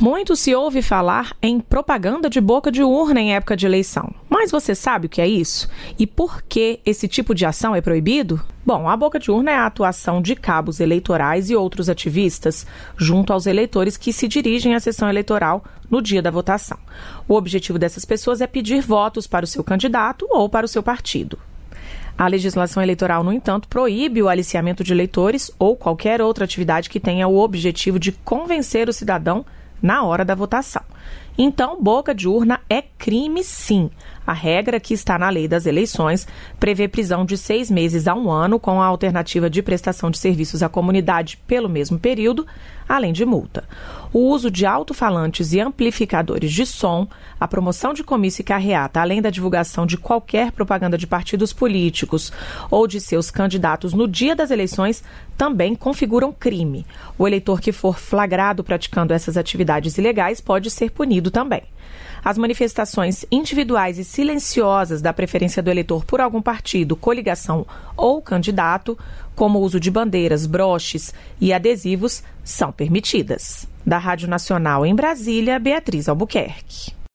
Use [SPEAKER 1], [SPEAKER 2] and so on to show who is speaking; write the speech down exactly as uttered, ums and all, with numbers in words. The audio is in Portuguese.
[SPEAKER 1] Muito se ouve falar em propaganda de boca de urna em época de eleição. Mas você sabe o que é isso? E por que esse tipo de ação é proibido? Bom, a boca de urna é a atuação de cabos eleitorais e outros ativistas junto aos eleitores que se dirigem à sessão eleitoral no dia da votação. O objetivo dessas pessoas é pedir votos para o seu candidato ou para o seu partido. A legislação eleitoral, no entanto, proíbe o aliciamento de eleitores ou qualquer outra atividade que tenha o objetivo de convencer o cidadão na hora da votação. Então, boca de urna é crime, sim. A regra que está na lei das eleições prevê prisão de seis meses a um ano com a alternativa de prestação de serviços à comunidade pelo mesmo período, além de multa. O uso de alto-falantes e amplificadores de som, a promoção de comício e carreata, além da divulgação de qualquer propaganda de partidos políticos ou de seus candidatos no dia das eleições, também configuram crime. O eleitor que for flagrado praticando essas atividades ilegais pode ser punido também. As manifestações individuais e silenciosas da preferência do eleitor por algum partido, coligação ou candidato, como o uso de bandeiras, broches e adesivos, são permitidas. Da Rádio Nacional em Brasília, Beatriz Albuquerque.